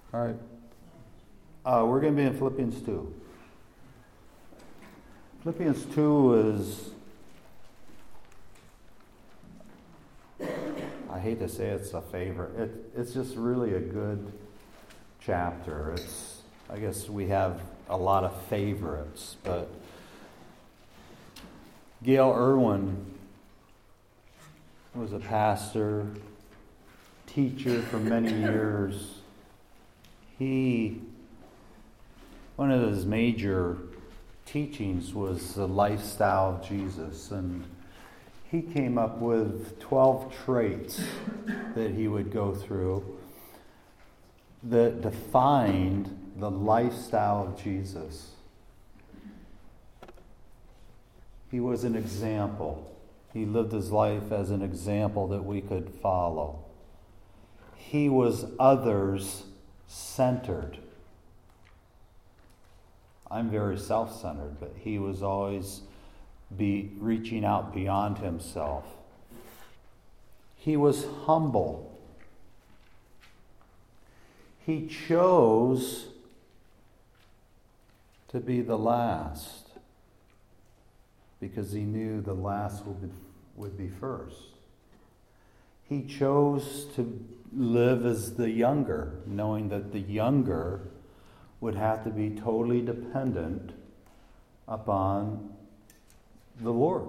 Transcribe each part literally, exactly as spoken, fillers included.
All right. Uh, we're going to be in Philippians two. Philippians two is, I hate to say it's a favorite. It, it's just really a good chapter. It's, I guess we have a lot of favorites, but Gail Irwin was a pastor, teacher for many years. He, one of his major teachings was the lifestyle of Jesus, and he came up with twelve traits that he would go through that defined the lifestyle of Jesus. He was an example. He lived his life as an example that we could follow. He was others-centered. I'm very self-centered, but he was always be reaching out beyond himself. He was humble. He chose to be the last because he knew the last would be, would be first. He chose to live as the younger, knowing that the younger would have to be totally dependent upon the Lord.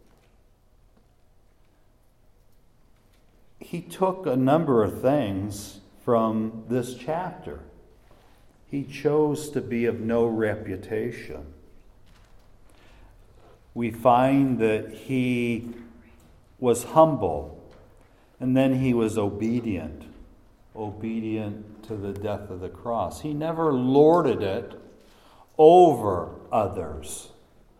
He took a number of things from this chapter. He chose to be of no reputation. We find that he was humble, and then he was obedient. Obedient to the death of the cross. He never lorded it over others.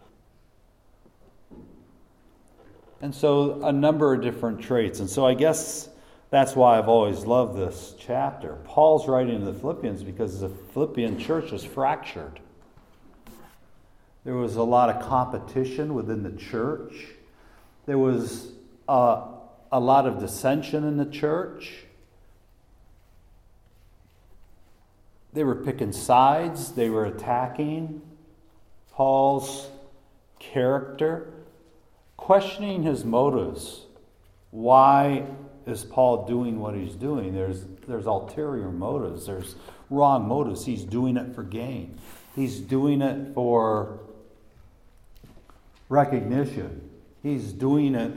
And so a number of different traits. And so I guess that's why I've always loved this chapter. Paul's writing to the Philippians because the Philippian church is fractured. There was a lot of competition within the church. There was a, a lot of dissension in the church. They were picking sides. They were attacking Paul's character, questioning his motives. Why is Paul doing what he's doing? There's, there's ulterior motives. There's wrong motives. He's doing it for gain. He's doing it for recognition. He's doing it,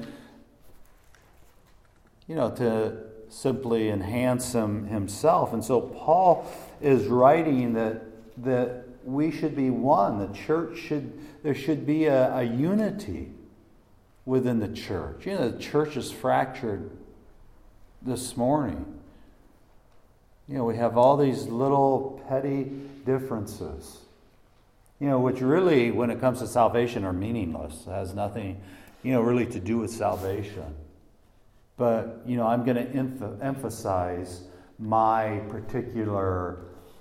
you know, to simply enhance him himself. And so Paul is writing that that we should be one. The church should, there should be a, a unity within the church. You know, the church is fractured this morning. You know, we have all these little petty differences, you know, which really, when it comes to salvation, are meaningless. It has nothing, you know, really to do with salvation. But, you know, I'm going to emph- emphasize my particular,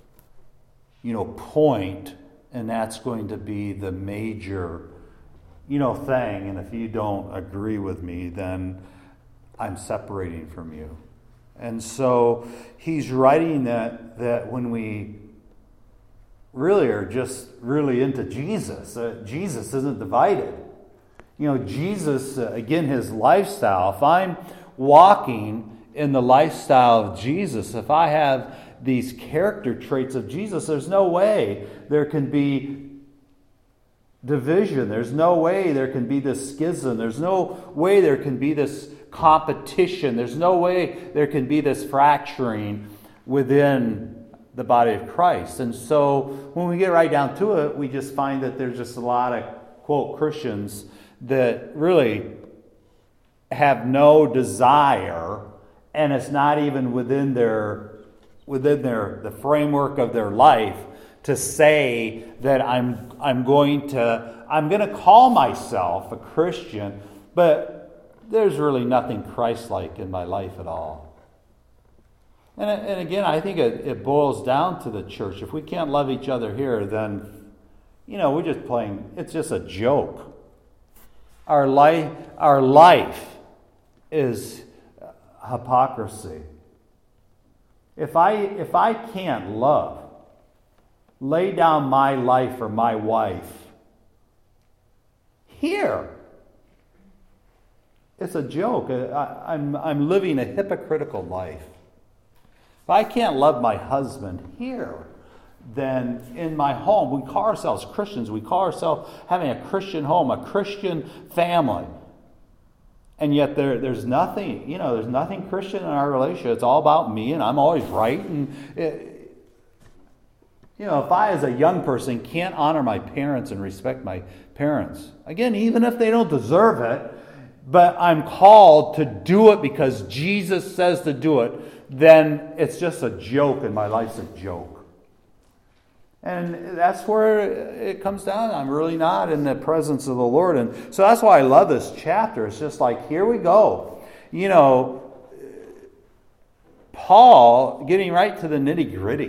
you know, point, and that's going to be the major, you know, thing. And if you don't agree with me, then I'm separating from you. And so he's writing that that when we really are just really into Jesus, uh, Jesus isn't divided. You know, Jesus, uh, again, his lifestyle. If I'm walking in the lifestyle of Jesus, if I have these character traits of Jesus, there's no way there can be division. There's no way there can be this schism. There's no way there can be this competition. There's no way there can be this fracturing within the body of Christ. And so when we get right down to it, we just find that there's just a lot of, quote, Christians that really have no desire, and it's not even within their within their the framework of their life to say that I'm I'm going to I'm going to call myself a Christian, but there's really nothing Christ-like in my life at all. And and again, I think it, it boils down to the church. If we can't love each other here, then, you know, we're just playing. It's just a joke. Our life, our life is hypocrisy. If I if I can't love, lay down my life for my wife, here, it's a joke. I, I'm I'm living a hypocritical life. If I can't love my husband here, then in my home, we call ourselves Christians. We call ourselves having a Christian home, a Christian family. And yet there, there's nothing, you know, there's nothing Christian in our relationship. It's all about me, and I'm always right. And, it, you know, if I as a young person can't honor my parents and respect my parents, again, even if they don't deserve it, but I'm called to do it because Jesus says to do it, then it's just a joke, and my life's a joke. And that's where it comes down. I'm really not in the presence of the Lord. And so that's why I love this chapter. It's just like, here we go. You know, Paul getting right to the nitty-gritty.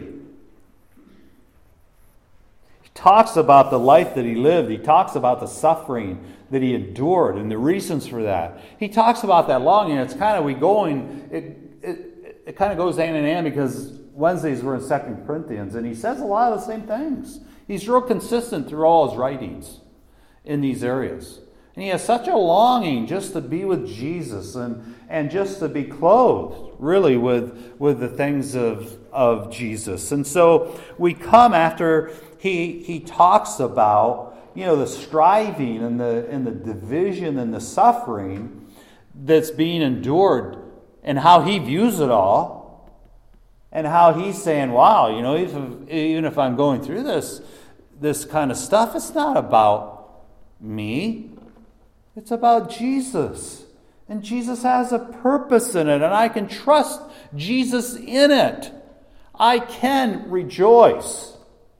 He talks about the life that he lived. He talks about the suffering that he endured and the reasons for that. He talks about that longing. It's kind of, we going, it, it, it kind of goes hand in hand because Wednesdays we're in Second Corinthians, and he says a lot of the same things. He's real consistent through all his writings in these areas. And he has such a longing just to be with Jesus and, and just to be clothed, really, with, with the things of, of Jesus. And so we come after he, he talks about, you know, the striving and the, and the division and the suffering that's being endured and how he views it all. And how he's saying, wow, you know, even if, even if I'm going through this, this kind of stuff, it's not about me. It's about Jesus. And Jesus has a purpose in it, and I can trust Jesus in it. I can rejoice.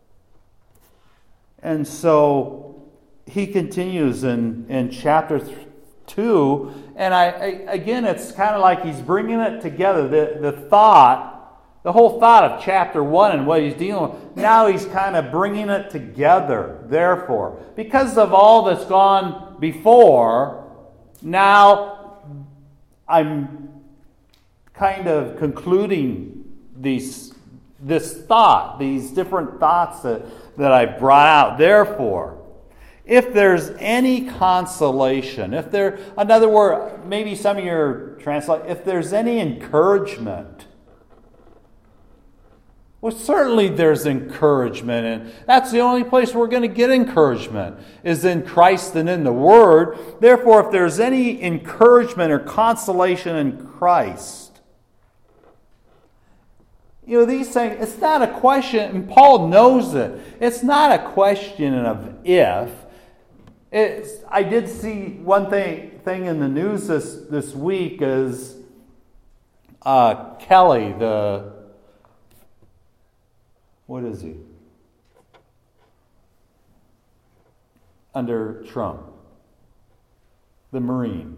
And so he continues in, in chapter two, and I, I again, it's kind of like he's bringing it together, the, the thought, the whole thought of chapter one and what he's dealing with. Now he's kind of bringing it together. Therefore, because of all that's gone before, now I'm kind of concluding these, this thought, these different thoughts that, that I brought out. Therefore, if there's any consolation, if there, another word, maybe some of your translate, if there's any encouragement, well, certainly there's encouragement, and that's the only place we're going to get encouragement, is in Christ and in the Word. Therefore, if there's any encouragement or consolation in Christ, you know, these things, it's not a question, and Paul knows it, it's not a question of if. It's, I did see one thing, thing in the news this, this week is uh, Kelly, the... What is he? Under Trump. The Marine.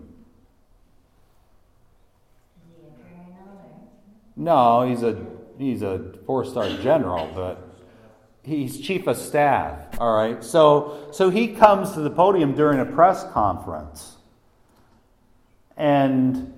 Is he a colonel? No, he's a he's a four-star general, but he's chief of staff. All right. So so he comes to the podium during a press conference. And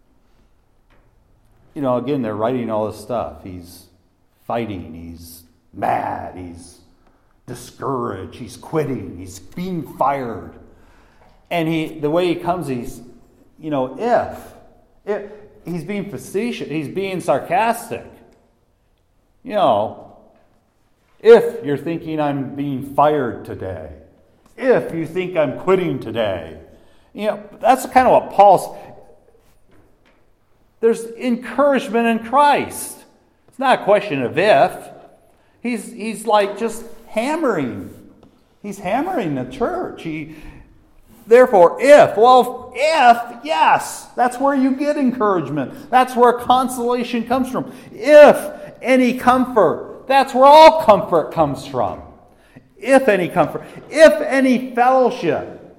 you know, again, they're writing all this stuff. He's fighting, he's mad, he's discouraged, he's quitting, he's being fired. And he, the way he comes, he's, you know, if, if he's being facetious, he's being sarcastic. You know, if you're thinking I'm being fired today, if you think I'm quitting today, you know, that's kind of what Paul's, there's encouragement in Christ. It's not a question of if. He's he's like just hammering. He's hammering the church. He, therefore, if, well, if, yes, that's where you get encouragement. That's where consolation comes from. If any comfort, that's where all comfort comes from. If any comfort, if any fellowship,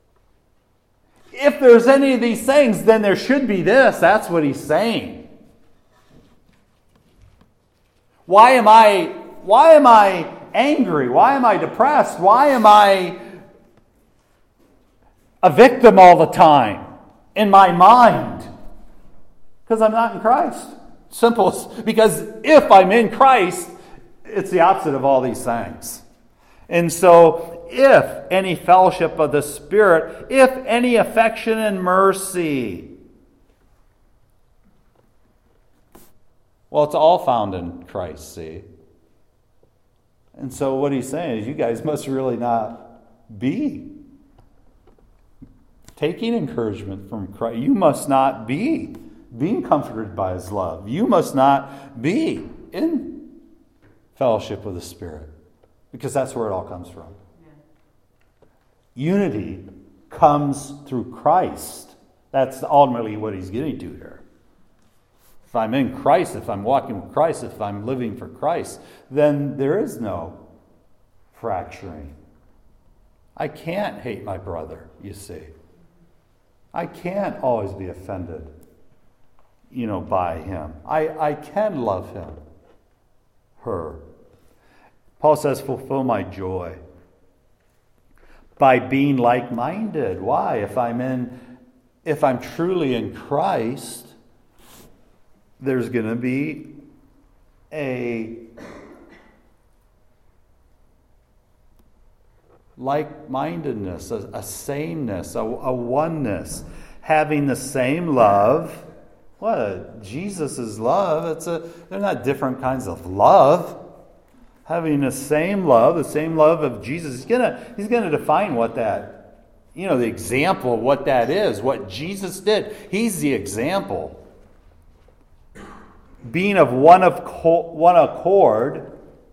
if there's any of these things, then there should be this. That's what he's saying. Why am I why am I angry? Why am I depressed? Why am I a victim all the time in my mind? Because I'm not in Christ. Simple, because if I'm in Christ, it's the opposite of all these things. And so, if any fellowship of the Spirit, if any affection and mercy, well, it's all found in Christ, see? And so what he's saying is you guys must really not be taking encouragement from Christ. You must not be being comforted by his love. You must not be in fellowship with the Spirit, because that's where it all comes from. Yeah. Unity comes through Christ. That's ultimately what he's getting to here. If I'm in Christ, if I'm walking with Christ, if I'm living for Christ, then there is no fracturing. I can't hate my brother, you see. I can't always be offended, you know, by him. I, I can love him, her. Paul says, fulfill my joy by being like-minded. Why? If I'm in, if I'm truly in Christ, there's going to be a like-mindedness, a, a sameness, a, a oneness, having the same love. What? Jesus' love. It's a. They're not different kinds of love. Having the same love, the same love of Jesus. He's gonna. He's gonna define what that. You know, the example of what that is. What Jesus did. He's the example. Being of one of one accord.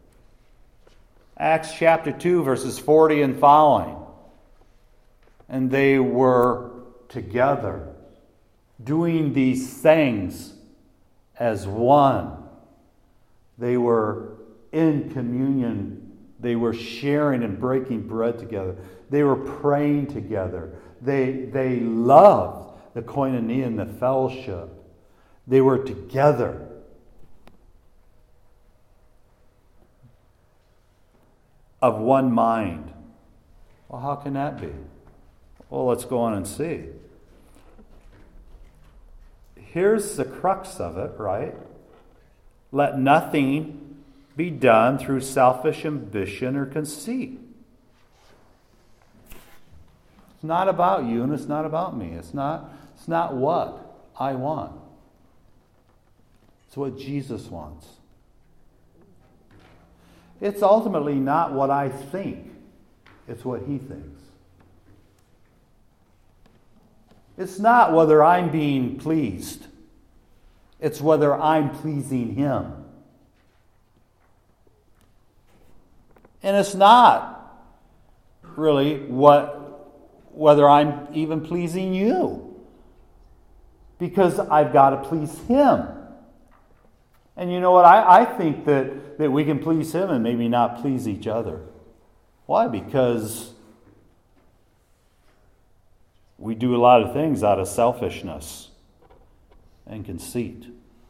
Acts chapter two, verses forty and following. And they were together, doing these things as one. They were in communion. They were sharing and breaking bread together. They were praying together. They, they loved the koinonia and the fellowship. They were together. Of one mind. Well, how can that be? Well, let's go on and see. Here's the crux of it, right? Let nothing be done through selfish ambition or conceit. It's not about you and it's not about me. It's not, it's not what I want. It's what Jesus wants. It's ultimately not what I think. It's what he thinks. It's not whether I'm being pleased. It's whether I'm pleasing him. And it's not really what whether I'm even pleasing you. Because I've got to please him. And you know what? I, I think that, that we can please him and maybe not please each other. Why? Because we do a lot of things out of selfishness and conceit.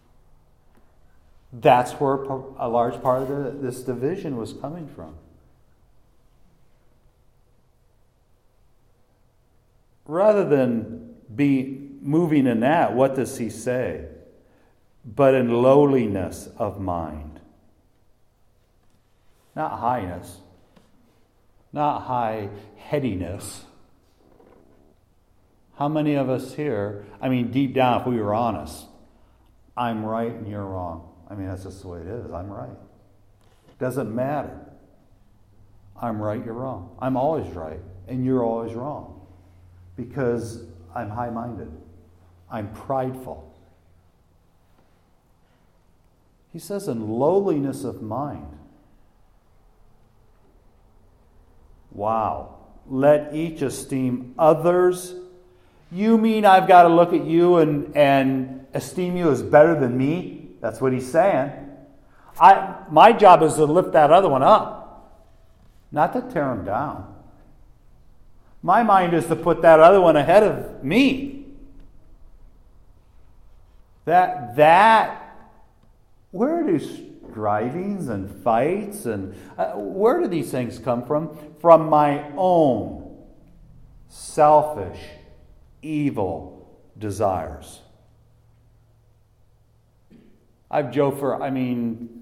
That's where a large part of the, this division was coming from. Rather than be moving in that, what does he say? But in lowliness of mind. Not highness. Not high-headiness. How many of us here, I mean, deep down, if we were honest, I'm right and you're wrong. I mean, that's just the way it is. I'm right. Doesn't matter. I'm right, you're wrong. I'm always right, and you're always wrong. Because I'm high-minded. I'm prideful. He says in lowliness of mind. Wow. Let each esteem others. You mean I've got to look at you and, and esteem you as better than me? That's what he's saying. I my job is to lift that other one up, not to tear him down. My mind is to put that other one ahead of me. That that where do strivings and fights and uh, where do these things come from? From my own selfish, evil desires. I've joked for, I mean,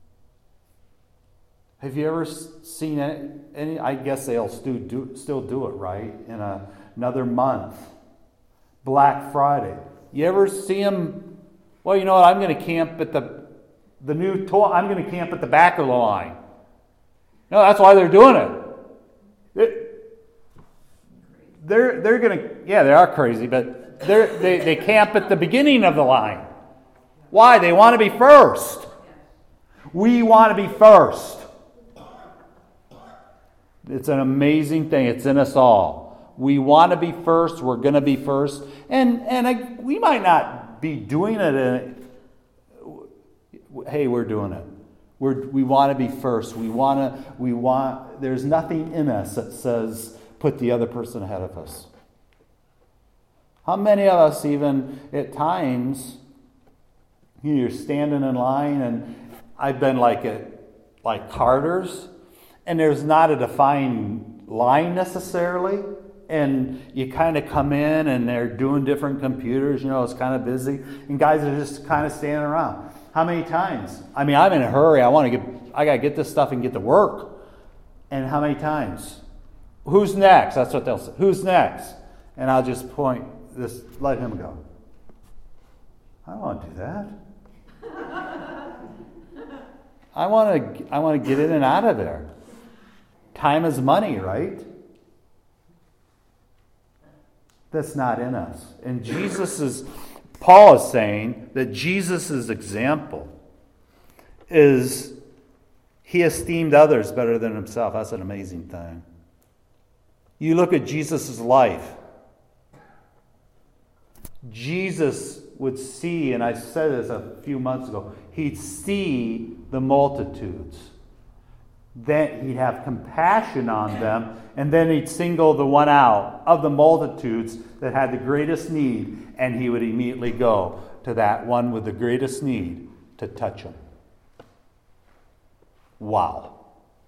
have you ever seen any, any I guess they'll still do, still do it, right? In a, another month. Black Friday. You ever see them, well, you know what, I'm going to camp at the, the new toy, I'm going to camp at the back of the line. No, that's why they're doing it. They're, they're going to, yeah, they are crazy, but they're, they, they camp at the beginning of the line. Why? They want to be first. We want to be first. It's an amazing thing. It's in us all. We want to be first. We're going to be first. And and I, we might not be doing it. In, hey, we're doing it. We're, we want to be first. We want to. We want. There's nothing in us that says put the other person ahead of us. How many of us, even at times, you're standing in line, and I've been like at like Carter's, and there's not a defined line necessarily, and you kind of come in, and they're doing different computers. You know, it's kind of busy, and guys are just kind of standing around. How many times? I mean, I'm in a hurry. I want to get. I got to get this stuff and get to work. And how many times? Who's next? That's what they'll say. Who's next? And I'll just point. This. Let him go. I don't want to do that. I want to. I want to get in and out of there. Time is money, right? That's not in us. And Jesus is. Paul is saying that Jesus' example is he esteemed others better than himself. That's an amazing thing. You look at Jesus' life. Jesus would see, and I said this a few months ago, he'd see the multitudes. Then he'd have compassion on them, and then he'd single the one out of the multitudes that had the greatest need, and he would immediately go to that one with the greatest need to touch him. Wow.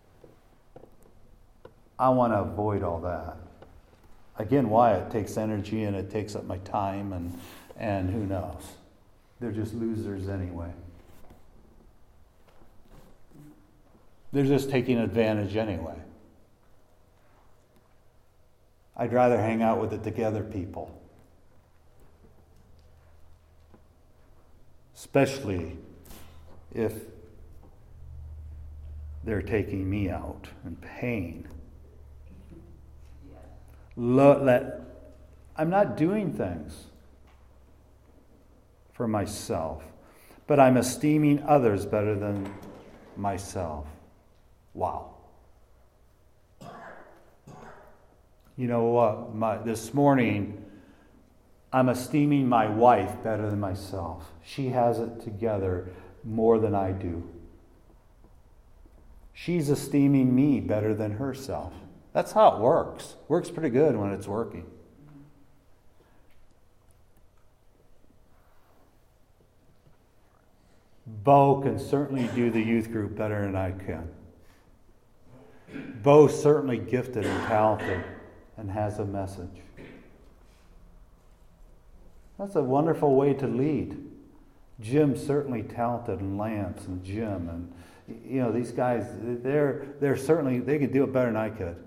I want to avoid all that. Again, why? It takes energy and it takes up my time, and and who knows? They're just losers anyway. They're just taking advantage anyway. I'd rather hang out with the together people. Especially if they're taking me out in pain. Lo- let, I'm not doing things for myself, but I'm esteeming others better than myself. Wow. You know what? My, this morning, I'm esteeming my wife better than myself. She has it together more than I do. She's esteeming me better than herself. That's how it works. Works pretty good when it's working. Bo can certainly do the youth group better than I can. Bo's certainly gifted and talented and has a message. That's a wonderful way to lead. Jim's certainly talented, and Lance and Jim, and you know, these guys, they're they're certainly, they could do it better than I could.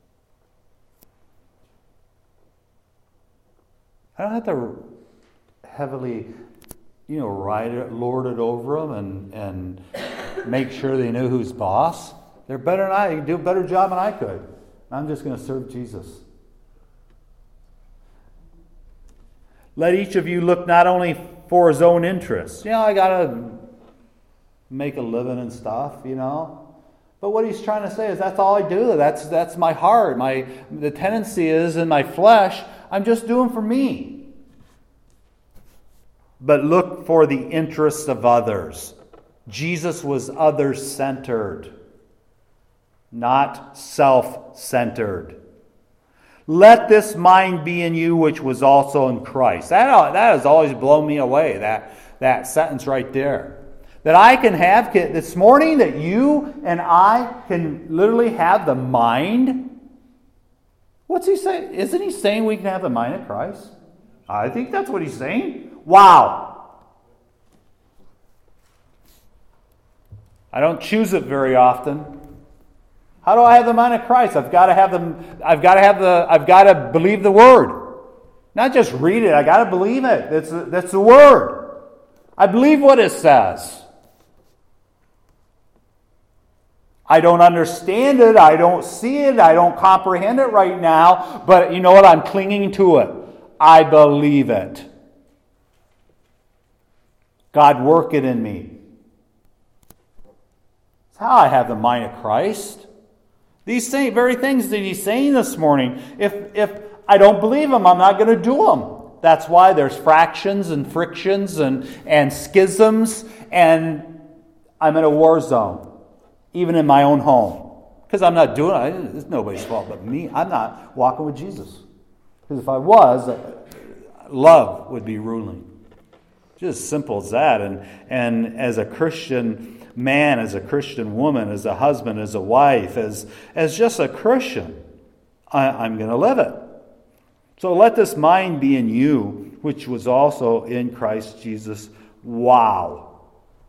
I don't have to heavily, you know, ride it, lord it over them and, and make sure they know who's boss. They're better than I. They can do a better job than I could. I'm just going to serve Jesus. Let each of you look not only for his own interests. You know, I got to make a living and stuff, you know. But what he's trying to say is that's all I do. That's that's my heart. My the tendency is in my flesh, I'm just doing for me. But look for the interests of others. Jesus was others-centered, not self-centered. Let this mind be in you which was also in Christ. That, that has always blown me away, that, that sentence right there. That I can have, this morning, that you and I can literally have the mind. What's he saying? Isn't he saying we can have the mind of Christ? I think that's what he's saying. Wow. I don't choose it very often. How do I have the mind of Christ? I've got to have the I've got to have the I've got to believe the Word. Not just read it, I got to believe it. That's that's the Word. I believe what it says. I don't understand it, I don't see it, I don't comprehend it right now, but you know what? I'm clinging to it. I believe it. God, work it in me. That's how I have the mind of Christ. These same very things that he's saying this morning, if if I don't believe him, I'm not going to do them. That's why there's fractions and frictions and, and schisms, and I'm in a war zone, even in my own home. Because I'm not doing it. It's nobody's fault but me. I'm not walking with Jesus. Because if I was, love would be ruling. Just as simple as that. And, and as a Christian man, as a Christian woman, as a husband, as a wife, as, as just a Christian, I, I'm going to live it. So let this mind be in you, which was also in Christ Jesus. Wow.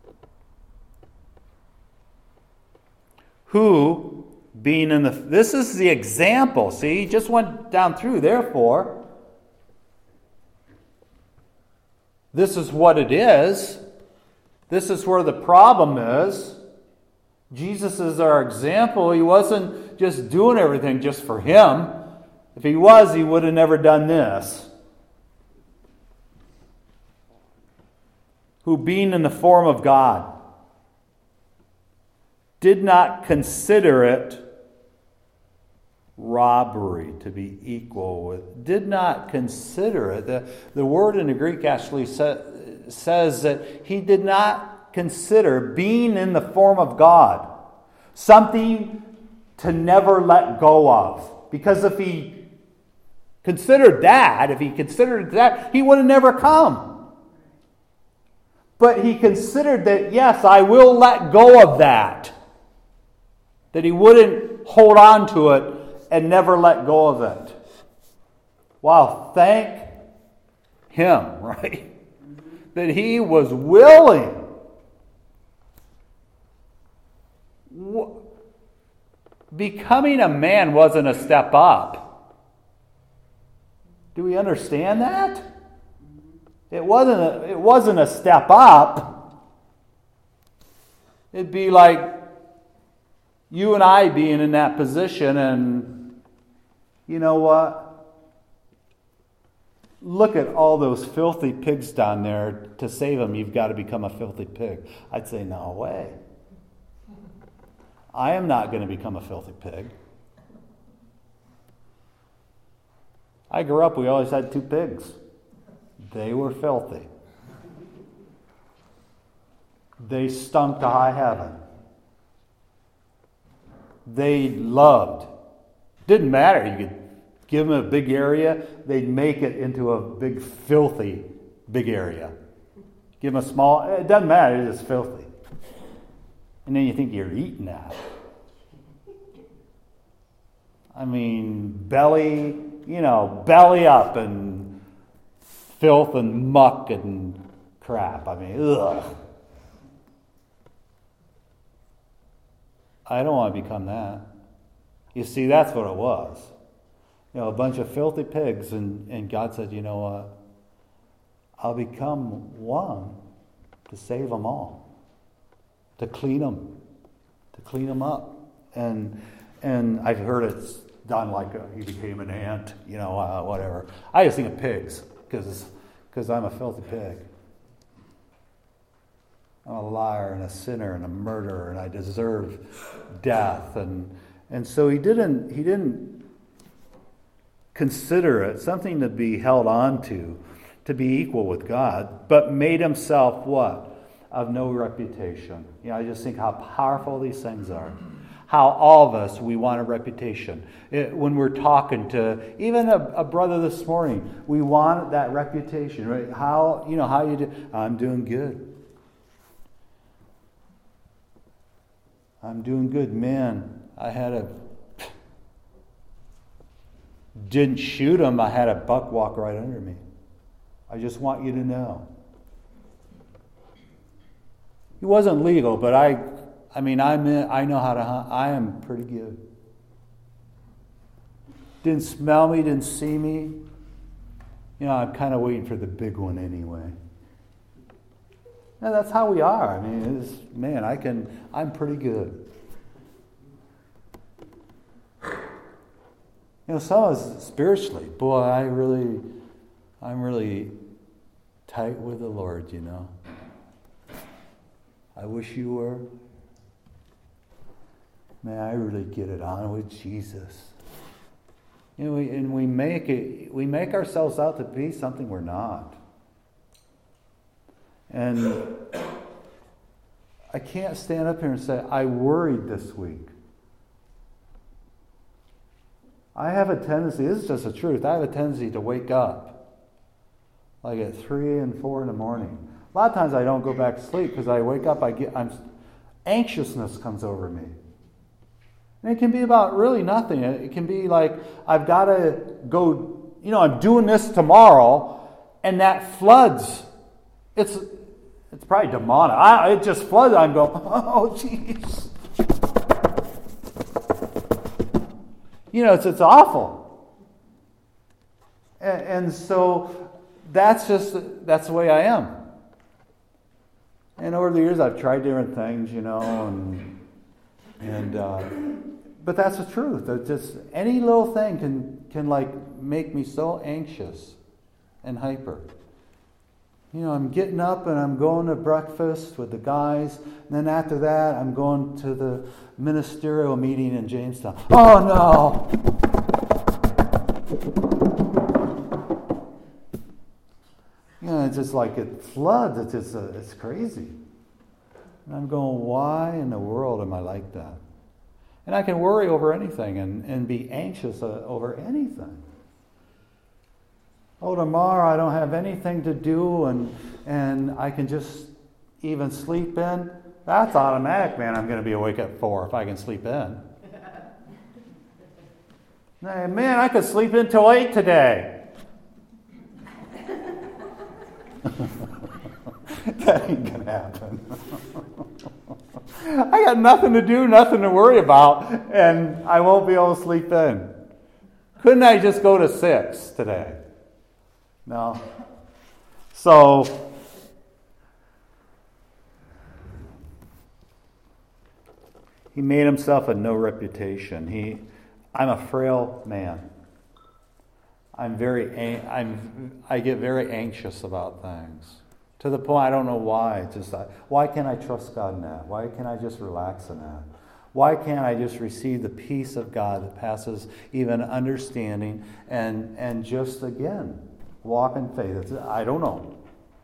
Who, being in the... This is the example. See, he just went down through. Therefore, this is what it is. This is where the problem is. Jesus is our example. He wasn't just doing everything just for him. If he was, he would have never done this. Who, being in the form of God, did not consider it robbery to be equal with. Did not consider it. The, the word in the Greek actually sa- says that he did not consider being in the form of God something to never let go of. Because if he considered that, if he considered that, he would have never come. But he considered that, yes, I will let go of that. That he wouldn't hold on to it and never let go of it. Wow, thank him, right? That he was willing. Becoming a man wasn't a step up. Do we understand that? It wasn't a, it wasn't a step up. It'd be like you and I being in that position, and you know what? Look at all those filthy pigs down there. To save them, you've got to become a filthy pig. I'd say, no way. I am not going to become a filthy pig. I grew up, we always had two pigs. They were filthy. They stunk to high heaven. They loved. Didn't matter. You could give them a big area, they'd make it into a big, filthy, big area. Give them a small, it doesn't matter, it's filthy. And then you think you're eating that. I mean, belly, you know, belly up and filth and muck and crap. I mean, ugh. I don't want to become that. You see, that's what it was. You know, a bunch of filthy pigs, and, and God said, you know what? I'll become one to save them all. To clean them. To clean them up. And and I've heard it's done like a, he became an ant, you know, uh, whatever. I just think of pigs, because because I'm a filthy pig. I'm a liar and a sinner and a murderer, and I deserve death. And and so he didn't he didn't consider it something to be held on to, to be equal with God, but made himself what? Of no reputation. You know, I just think how powerful these things are. How all of us, we want a reputation. It, when we're talking to even a, a brother this morning, we want that reputation, right? How, you know, how you do? I'm doing good. I'm doing good. Man, I had a... Didn't shoot him. I had a buck walk right under me. I just want you to know. He wasn't legal, but I I mean, I'm in, I know how to hunt. I am pretty good. Didn't smell me, didn't see me. You know, I'm kind of waiting for the big one anyway. And that's how we are. I mean, it's, man, I can, I'm pretty good. You know, some of us spiritually, boy, I really, I'm really tight with the Lord, you know. I wish you were. Man, I really get it on with Jesus. You know, we, and we make it, we make ourselves out to be something we're not. And I can't stand up here and say, I worried this week. I have a tendency, this is just the truth, I have a tendency to wake up like at three and four in the morning. A lot of times I don't go back to sleep because I wake up, I get, I'm, anxiousness comes over me. And it can be about really nothing. It can be like, I've got to go, you know, I'm doing this tomorrow, and that floods. It's it's probably demonic. I, it just floods. I'm going, oh, jeez. You know, it's it's awful. And, and so that's just, that's the way I am. And over the years, I've tried different things, you know, and, and uh, but that's the truth. That just any little thing can can like make me so anxious and hyper. You know, I'm getting up and I'm going to breakfast with the guys, and then after that, I'm going to the ministerial meeting in Jamestown. Oh no! You know, it's just like it floods. It's just uh, it's crazy. And I'm going, why in the world am I like that? And I can worry over anything and, and be anxious uh, over anything. Oh, tomorrow I don't have anything to do and and I can just even sleep in. That's automatic, man. I'm going to be awake at four if I can sleep in. Hey, man, I could sleep in till eight today. That ain't going to happen. I got nothing to do, nothing to worry about, and I won't be able to sleep in. Couldn't I just go to six today? No. So, he made himself a no reputation. He, I'm a frail man. I'm very, I'm, I get very anxious about things. To the point I don't know why. Just why can't I trust God in that? Why can't I just relax in that? Why can't I just receive the peace of God that passes even understanding and and just again walk in faith? It's, I don't know.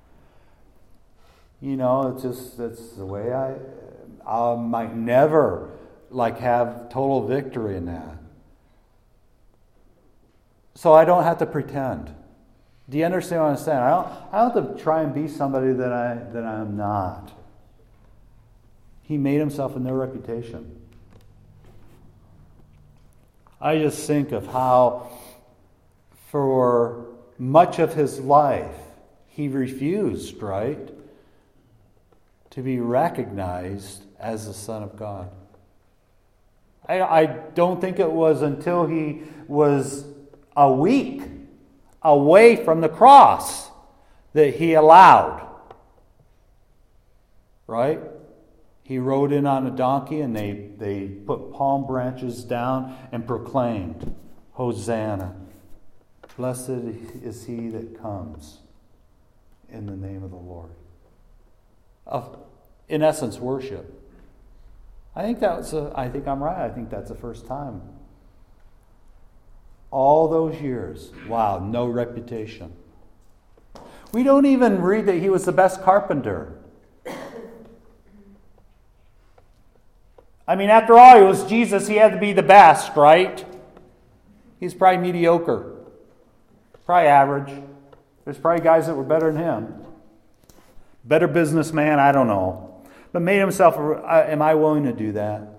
You know, it's just that's the way I I might never like have total victory in that. So I don't have to pretend. Do you understand what I'm saying? I don't, I don't have to try and be somebody that I that I'm not. He made himself a no reputation. I just think of how for much of his life he refused, right, to be recognized as the Son of God. I, I don't think it was until he was a week away from the cross that he allowed. Right? He rode in on a donkey and they, they put palm branches down and proclaimed, Hosanna. Blessed is he that comes in the name of the Lord. Of, in essence, worship. I think that was a, I think I'm right. I think that's the first time. All those years, wow, no reputation. We don't even read that he was the best carpenter. I mean, after all, he was Jesus. He had to be the best, right? He's probably mediocre. Probably average. There's probably guys that were better than him. Better businessman, I don't know. But made himself, am I willing to do that?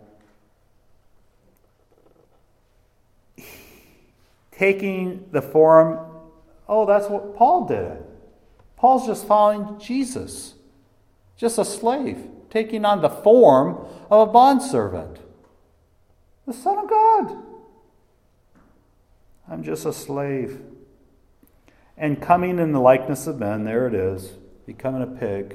Taking the form, oh, that's what Paul did. Paul's just following Jesus. Just a slave. taking on the form of a bondservant. The Son of God. I'm just a slave. And coming in the likeness of men, there it is, becoming a pig.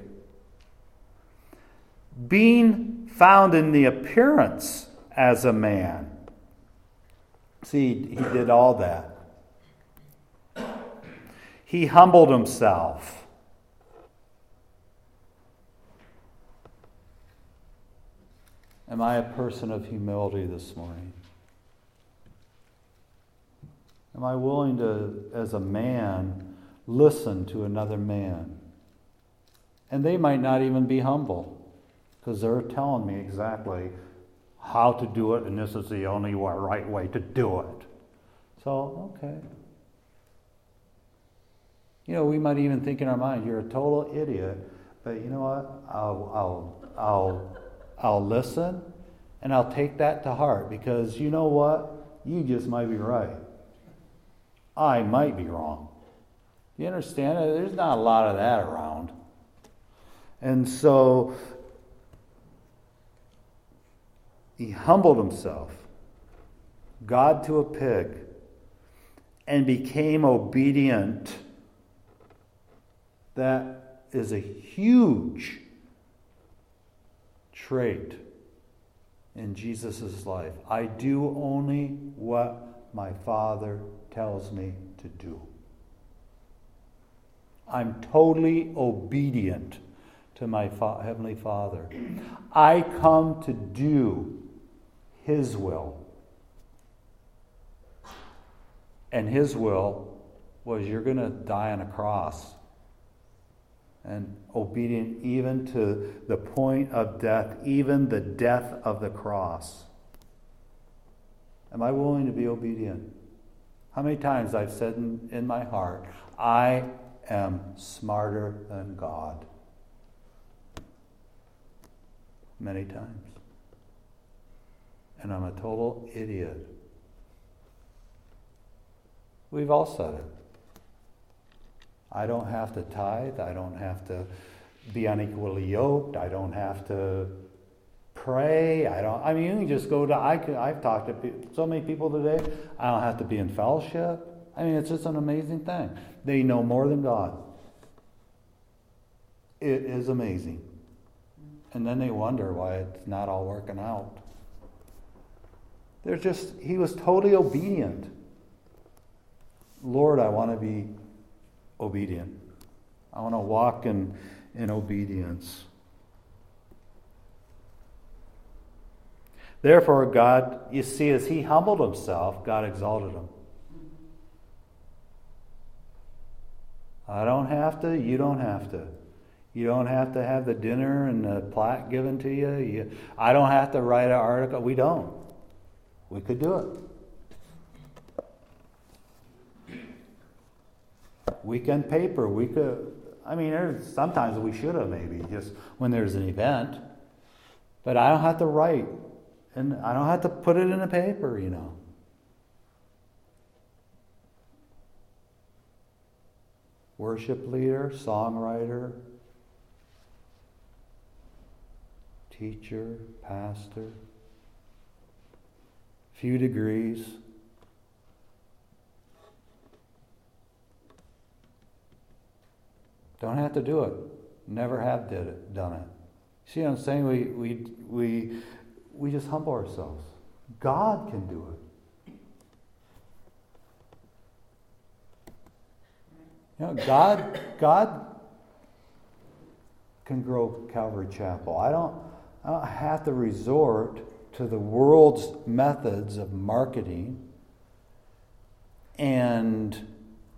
Being found in the appearance as a man. See, he did all that. He humbled himself. Am I a person of humility this morning? Am I willing to, as a man, listen to another man? And they might not even be humble, because they're telling me exactly how to do it, and this is the only right way to do it. So, okay. You know, we might even think in our mind, you're a total idiot, but you know what? I'll, I'll, I'll, I'll listen, and I'll take that to heart, because you know what? You just might be right. I might be wrong. You understand? There's not a lot of that around. And so he humbled himself, God to a pig, and became obedient. That is a huge trait in Jesus' life. I do only what my Father tells me to do. I'm totally obedient to my fa- Heavenly Father. I come to do His will. And His will was you're going to die on a cross. And obedient even to the point of death, even the death of the cross. Am I willing to be obedient? How many times I've said in, in my heart, I am smarter than God. Many times. And I'm a total idiot. We've all said it. I don't have to tithe. I don't have to be unequally yoked. I don't have to pray. I don't. I mean, you can just go to. I can, I've talked to pe- so many people today. I don't have to be in fellowship. I mean, it's just an amazing thing. They know more than God. It is amazing. And then they wonder why it's not all working out. They're just. He was totally obedient. Lord, I want to be obedient. I want to walk in, in obedience. Therefore, God, you see, as he humbled himself, God exalted him. I don't have to, you don't have to. You don't have to have the dinner and the plaque given to you. you I don't have to write an article. We don't. We could do it. Weekend paper, we could, I mean, there's, sometimes we should have maybe, just when there's an event. But I don't have to write, and I don't have to put it in a paper, you know. Worship leader, songwriter, teacher, pastor, few degrees. Don't have to do it. Never have did it, done it. See what I'm saying? We we we we just humble ourselves. God can do it. You know, God God can grow Calvary Chapel. I don't I don't have to resort to the world's methods of marketing and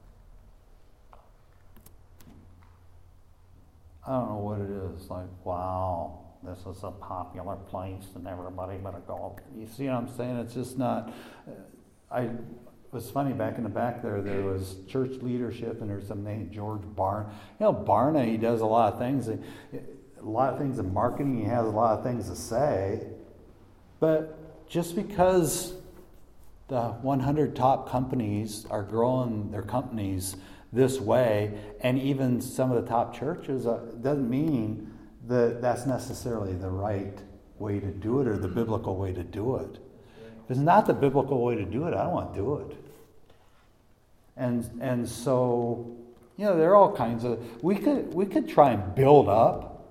I don't know what it is. Like, wow, this is a popular place and everybody better go. You see what I'm saying? It's just not. I. It was funny, back in the back there, there was church leadership and there's some name, George Barna. You know, Barna, he does a lot of things. A lot of things in marketing. He has a lot of things to say. But just because the one hundred top companies are growing their companies this way, and even some of the top churches, uh, doesn't mean that that's necessarily the right way to do it or the biblical way to do it. If it's not the biblical way to do it, I don't want to do it. And and so, you know, there are all kinds of we could we could try and build up.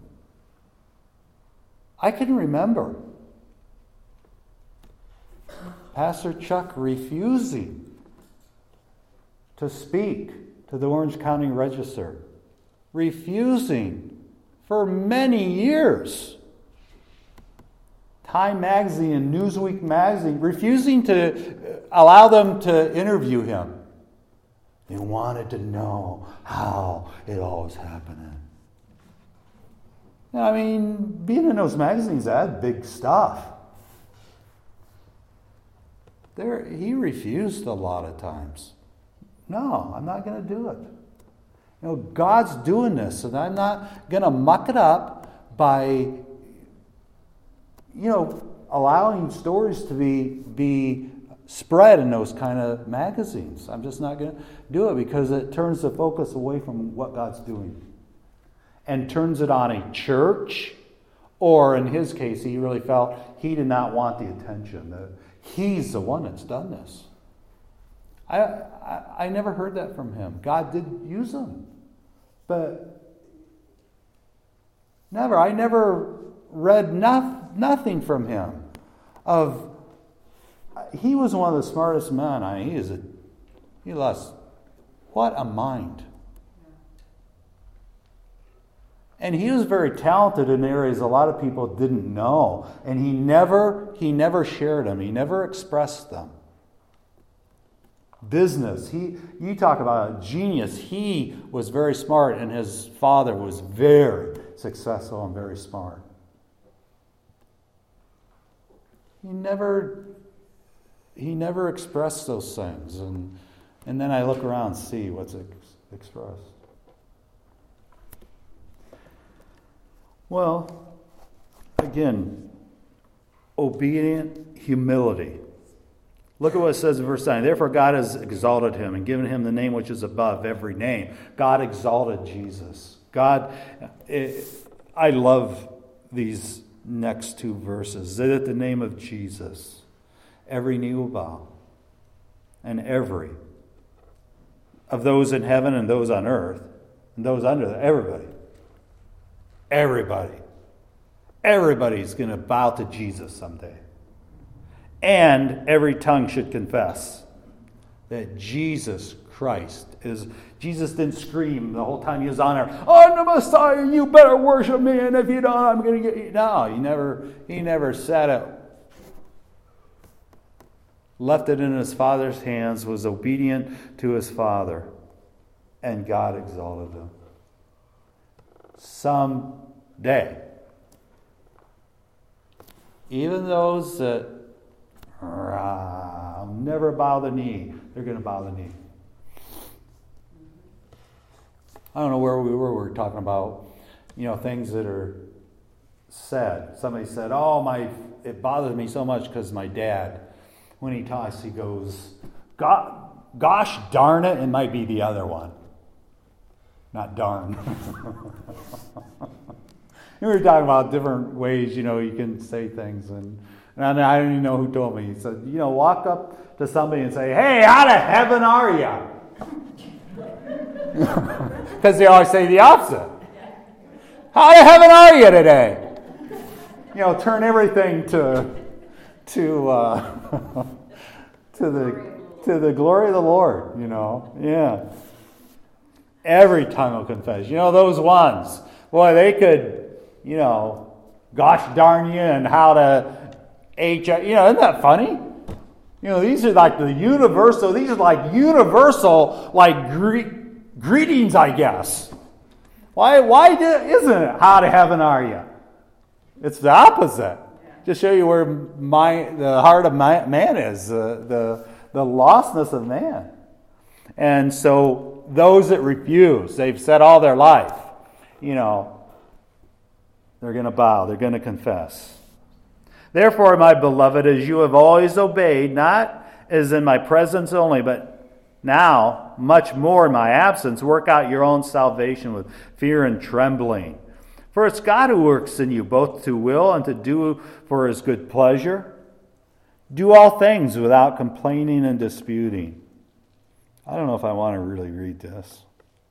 I can remember Pastor Chuck refusing to speak to the Orange County Register. Refusing for many years. Time Magazine and Newsweek Magazine refusing to allow them to interview him. They wanted to know how it all was happening. I mean, being in those magazines, that's big stuff. There, he refused a lot of times. No, I'm not going to do it. You know, God's doing this, and I'm not going to muck it up by, you know, allowing stories to be be spread in those kind of magazines. I'm just not going to do it because it turns the focus away from what God's doing and turns it on a church, or in his case, he really felt he did not want the attention. That he's the one that's done this. I, I I never heard that from him. God did use him, but never. I never read no, nothing from him. Of he was one of the smartest men. I mean, he is a he lost what a mind. And he was very talented in areas a lot of people didn't know, and he never he never shared them. He never expressed them. Business. He, you talk about a genius. He was very smart, and his father was very successful and very smart. He never, he never expressed those things, and and then I look around and see what's ex- expressed. Well, again, obedient humility. Look at what it says in verse nine. Therefore God has exalted him and given him the name which is above every name. God exalted Jesus. God, it, I love these next two verses. That at the name of Jesus, every knee will bow, and every of those in heaven and those on earth and those under there, everybody. Everybody. Everybody's going to bow to Jesus someday. And every tongue should confess that Jesus Christ is... Jesus didn't scream the whole time he was on there, "I'm the Messiah, you better worship me, and if you don't, I'm going to get you." No, he never, he never said it. Left it in his Father's hands, was obedient to his Father, and God exalted him. Someday, even those that uh, never bow the knee, they're going to bow the knee. I don't know where we were. We were talking about, you know, things that are said. Somebody said, "Oh, my, it bothers me so much because my dad, when he talks, he goes, gosh darn it," it might be the other one. Not darn. We were talking about different ways, you know, you can say things. And, and I don't even know who told me. He said, you know, walk up to somebody and say, "Hey, how to heaven are you?" Because they always say the opposite. "How to heaven are you today?" You know, turn everything to to uh, to the to the glory of the Lord, you know. Yeah. Every tongue will confess. You know, those ones, boy, they could, you know, gosh darn you and how to H I, you know, isn't that funny? You know, these are like the universal, these are like universal, like gre- greetings, I guess. Why, why do, isn't it, "How to heaven are you?" It's the opposite. Just show you where my the heart of my, man is, uh, the the lostness of man. And so those that refuse, they've said all their life, you know, they're going to bow, they're going to confess. "Therefore, my beloved, as you have always obeyed, not as in my presence only, but now much more in my absence, work out your own salvation with fear and trembling. For it's God who works in you, both to will and to do for his good pleasure. Do all things without complaining and disputing. I don't know if I want to really read this.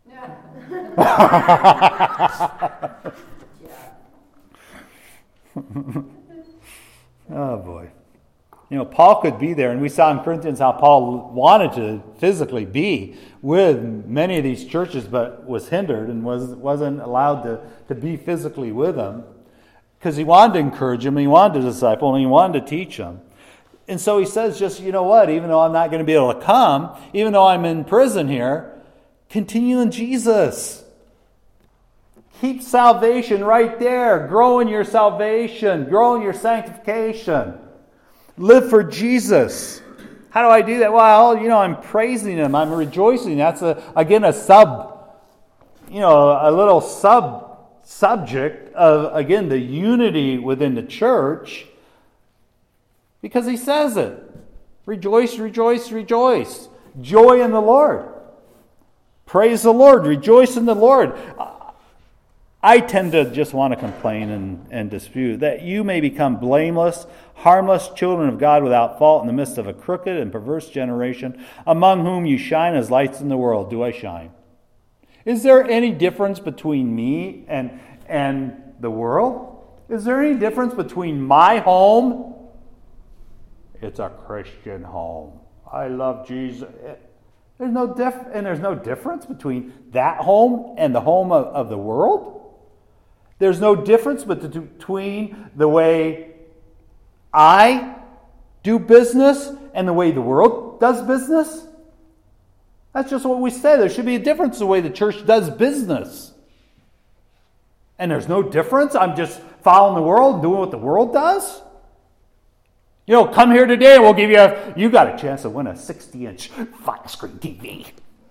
Oh boy. You know, Paul could be there, and we saw in Corinthians how Paul wanted to physically be with many of these churches, but was hindered and was, wasn't allowed to, to be physically with them because he wanted to encourage them, and he wanted to disciple, and he wanted to teach them. And so he says, just, you know what, even though I'm not going to be able to come, even though I'm in prison here, continue in Jesus. Keep salvation right there. Grow in your salvation. Grow in your sanctification. Live for Jesus. How do I do that? Well, you know, I'm praising him. I'm rejoicing. That's, a, again, a sub, you know, a little sub subject of, again, the unity within the church. Because he says it. Rejoice, rejoice, rejoice. Joy in the Lord. Praise the Lord. Rejoice in the Lord. I tend to just want to complain and, and dispute, that you may become blameless, harmless children of God without fault in the midst of a crooked and perverse generation, among whom you shine as lights in the world. Do I shine? Is there any difference between me and, and the world? Is there any difference between my home? It's a Christian home. I love Jesus. There's no diff- and there's no difference between that home and the home of, of the world. There's no difference between the way I do business and the way the world does business. That's just what we say. There should be a difference in the way the church does business. And there's no difference. I'm just following the world and doing what the world does. You know, come here today and we'll give you a, you got a chance to win a sixty-inch flat screen T V.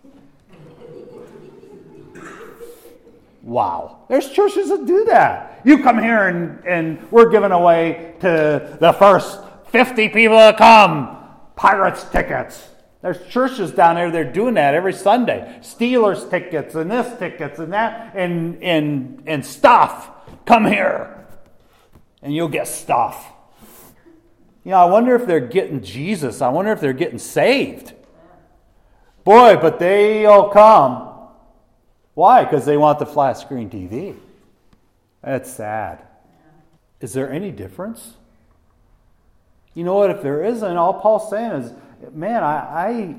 Wow. There's churches that do that. You come here and, and we're giving away to the first fifty people that come Pirates tickets. There's churches down there that are doing that every Sunday. Steelers tickets and this tickets and that and, and, and stuff. Come here and you'll get stuff. You know, I wonder if they're getting Jesus. I wonder if they're getting saved. Boy, but they'll come. Why? Because they want the flat screen T V. That's sad. Is there any difference? You know what? If there isn't, all Paul's saying is, man, I, I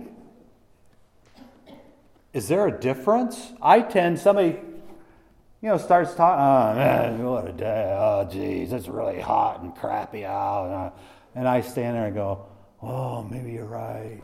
is there a difference? I tend, somebody, you know, starts talking, oh, man, what a day. Oh, geez, it's really hot and crappy out. And I, and I stand there and go, oh, maybe you're right.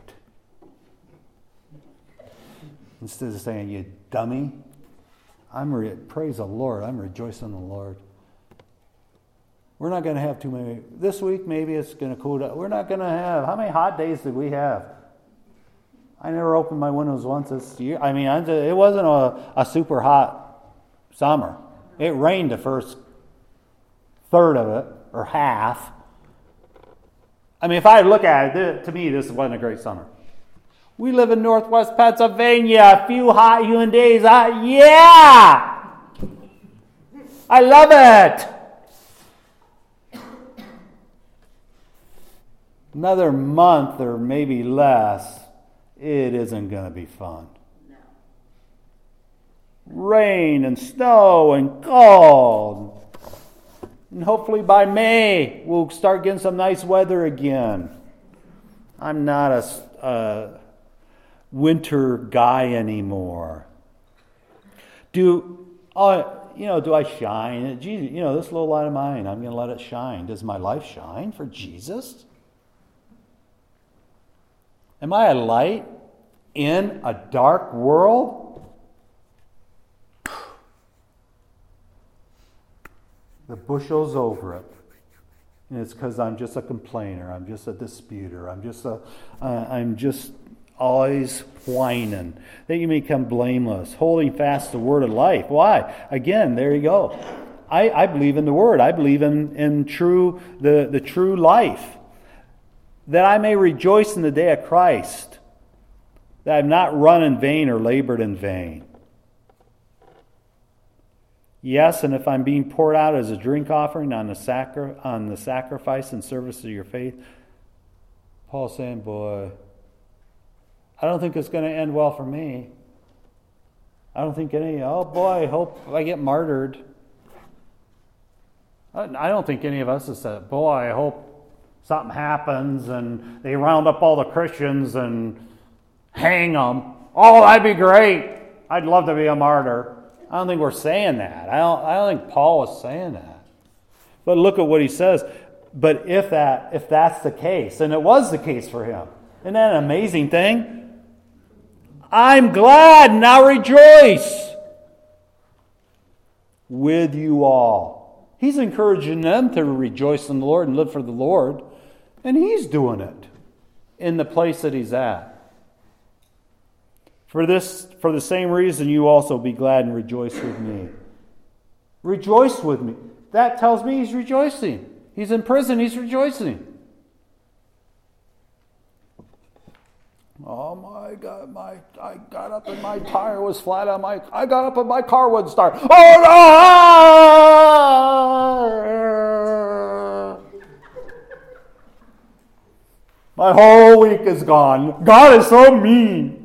Instead of saying, you dummy, I'm re- praise the Lord. I'm rejoicing in the Lord. We're not going to have too many. This week, maybe it's going to cool down. We're not going to have. How many hot days did we have? I never opened my windows once this year. I mean, it wasn't a, a super hot summer. It rained the first third of it, or half. I mean, if I look at it, to me, this wasn't a great summer. We live in Northwest Pennsylvania. A few hot, humid days. Uh, yeah! I love it! Another month or maybe less, it isn't going to be fun. No. Rain and snow and cold. And hopefully by May, we'll start getting some nice weather again. I'm not a... a winter guy anymore. Do oh, you know? Do I shine? Jesus, you know, this little light of mine, I'm going to let it shine. Does my life shine for Jesus? Am I a light in a dark world? The bushel's over it. And it's because I'm just a complainer. I'm just a disputer. I'm just a. Uh, I'm just. Always whining, that you may become blameless, holding fast the word of life. Why? Again, there you go. I, I believe in the word. I believe in, in true the, the true life. That I may rejoice in the day of Christ, that I have not run in vain or labored in vain. Yes, and if I'm being poured out as a drink offering on the, sacri- on the sacrifice and service of your faith, Paul's saying, boy, I don't think it's going to end well for me. I don't think any, oh boy, I hope I get martyred. I don't think any of us have said, boy, I hope something happens and they round up all the Christians and hang them. Oh, that'd be great. I'd love to be a martyr. I don't think we're saying that. I don't, I don't think Paul was saying that. But look at what he says. But if that if that's the case, and it was the case for him, isn't that an amazing thing? I'm glad, now rejoice with you all. He's encouraging them to rejoice in the Lord and live for the Lord. And he's doing it in the place that he's at. For this, for the same reason, you also be glad and rejoice with me. Rejoice with me. That tells me he's rejoicing. He's in prison, he's rejoicing. Oh my God, my I got up and my tire was flat on my I got up and my car wouldn't start. Oh no! My whole week is gone. God is so mean.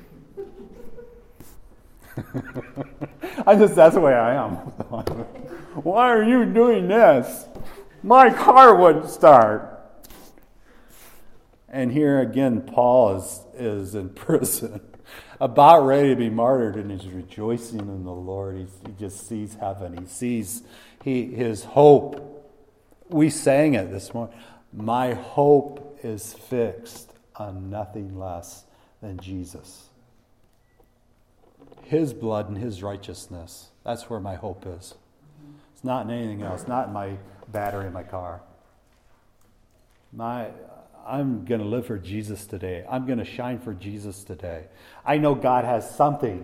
I just that's the way I am. Why are you doing this? My car wouldn't start. And here again, Paul is, is in prison, about ready to be martyred, and he's rejoicing in the Lord. He's, he just sees heaven. He sees he, his hope. We sang it this morning. My hope is fixed on nothing less than Jesus. His blood and his righteousness. That's where my hope is. It's not in anything else, not in my battery in my car. My, I'm going to live for Jesus today. I'm going to shine for Jesus today. I know God has something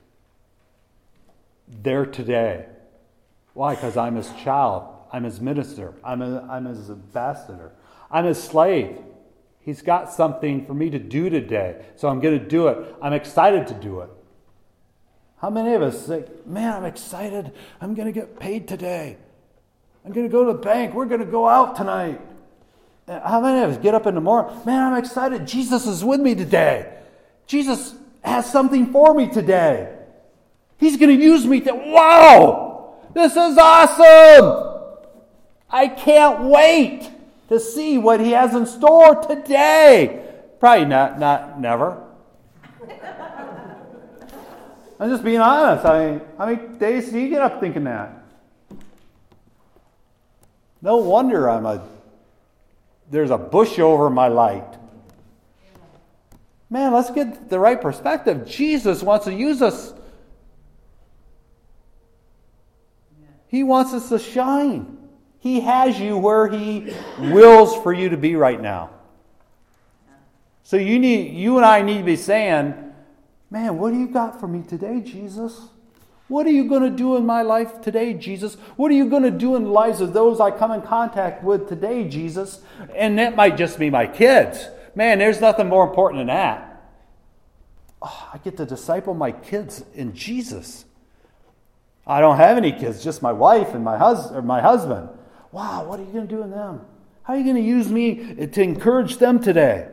there today. Why? Because I'm his child. I'm his minister. I'm, a, I'm his ambassador. I'm his slave. He's got something for me to do today. So I'm going to do it. I'm excited to do it. How many of us say, man, I'm excited. I'm going to get paid today. I'm going to go to the bank. We're going to go out tonight. How many of us get up in the morning? Man, I'm excited. Jesus is with me today. Jesus has something for me today. He's going to use me to, wow, this is awesome. I can't wait to see what he has in store today. Probably not, not never. I'm just being honest. I mean, how many days do you get up thinking that? No wonder I'm a, there's a bush over my light. Man, let's get the right perspective. Jesus wants to use us. He wants us to shine. He has you where he wills for you to be right now. So you need, you and I need to be saying, man, what do you got for me today, Jesus? What are you going to do in my life today, Jesus? What are you going to do in the lives of those I come in contact with today, Jesus? And that might just be my kids. Man, there's nothing more important than that. Oh, I get to disciple my kids in Jesus. I don't have any kids, just my wife and my, hus- or my husband. Wow, what are you going to do in them? How are you going to use me to encourage them today?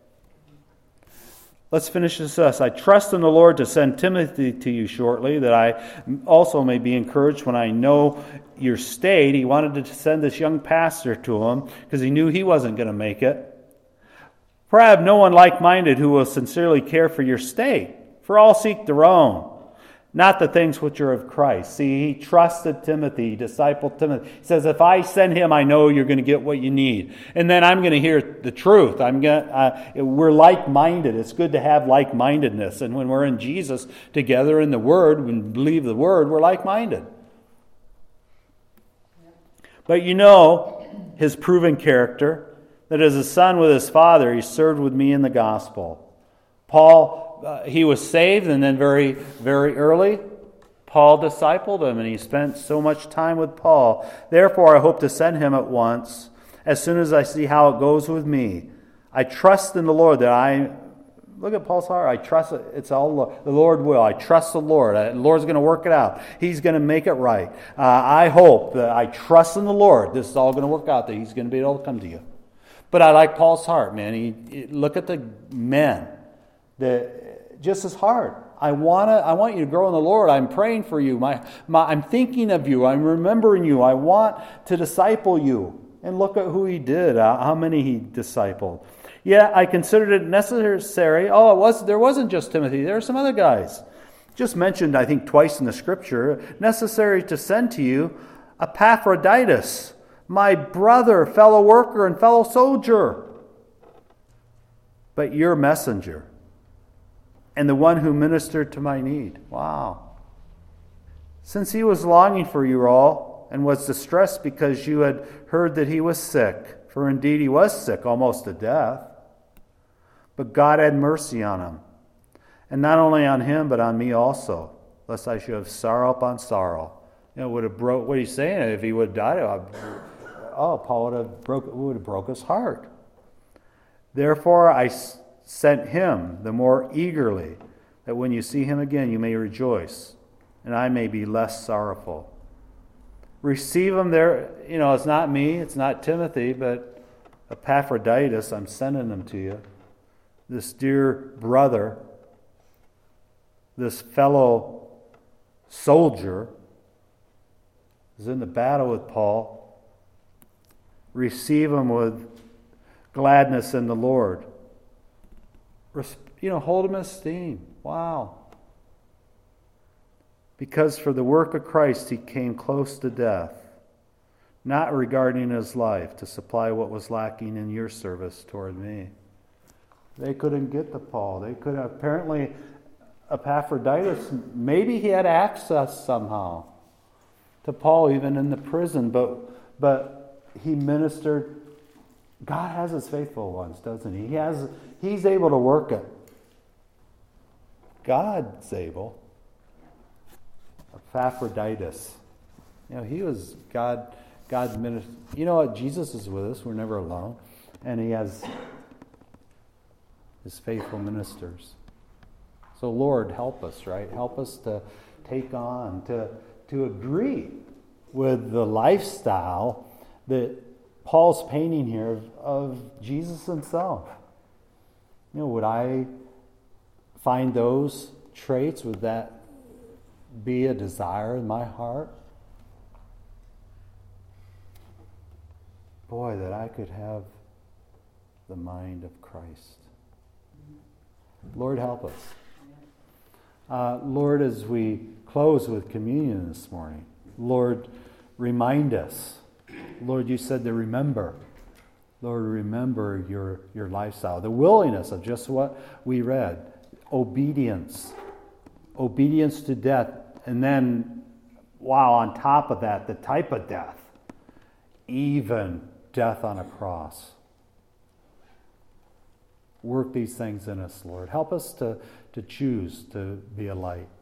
Let's finish this thus. I trust in the Lord to send Timothy to you shortly, that I also may be encouraged when I know your state. He wanted to send this young pastor to him because he knew he wasn't going to make it. For I have no one like-minded who will sincerely care for your state, for all seek their own, not the things which are of Christ. See, he trusted Timothy, he discipled Timothy. He says, if I send him, I know you're going to get what you need. And then I'm going to hear the truth. I'm going to, uh, we're like-minded. It's good to have like-mindedness. And when we're in Jesus together in the Word, when we believe the Word, we're like-minded. But you know his proven character, that as a son with his father, he served with me in the gospel. Paul... Uh, he was saved, and then very, very early, Paul discipled him, and he spent so much time with Paul. Therefore, I hope to send him at once, as soon as I see how it goes with me. I trust in the Lord that I look at Paul's heart. I trust it. It's all the Lord will. I trust the Lord. The Lord's going to work it out. He's going to make it right. Uh, I hope that I trust in the Lord. This is all going to work out, that he's going to be able to come to you. But I like Paul's heart, man. He, he look at the men. The, just his heart. I want to. I want you to grow in the Lord. I'm praying for you. My, my, I'm thinking of you. I'm remembering you. I want to disciple you. And look at who he did. Uh, how many he discipled. Yeah, I considered it necessary. Oh, it was. There wasn't just Timothy. There were some other guys. Just mentioned, I think, twice in the Scripture. Necessary to send to you Epaphroditus, my brother, fellow worker, and fellow soldier, but your messenger, and the one who ministered to my need. Wow. Since he was longing for you all, and was distressed because you had heard that he was sick, for indeed he was sick, almost to death, but God had mercy on him, and not only on him, but on me also, lest I should have sorrow upon sorrow. You know, would have broke. What he's saying, if he would have died, oh, Paul would have broke. Would have broke his heart. Therefore, I sent him the more eagerly, that when you see him again, you may rejoice, and I may be less sorrowful. Receive him there. You know, it's not me, it's not Timothy, but Epaphroditus. I'm sending him to you. This dear brother, this fellow soldier, is in the battle with Paul. Receive him with gladness in the Lord. You know, hold him in esteem. Wow. Because for the work of Christ he came close to death, not regarding his life, to supply what was lacking in your service toward me. They couldn't get to Paul. They could apparently, Epaphroditus, maybe he had access somehow to Paul even in the prison, but but he ministered. God has his faithful ones, doesn't he? He has. He's able to work it. God's able. Epaphroditus, you know, he was God. God's minister. You know what? Jesus is with us. We're never alone, and he has his faithful ministers. So, Lord, help us, right? Help us to take on, to to agree with the lifestyle that Paul's painting here of, of Jesus himself. You know, would I find those traits? Would that be a desire in my heart? Boy, that I could have the mind of Christ. Lord, help us. Uh, Lord, as we close with communion this morning, Lord, remind us. Lord, you said to remember. Lord, remember your, your lifestyle. The willingness of just what we read. Obedience. Obedience to death. And then, wow, on top of that, the type of death. Even death on a cross. Work these things in us, Lord. Help us to, to choose to be a light.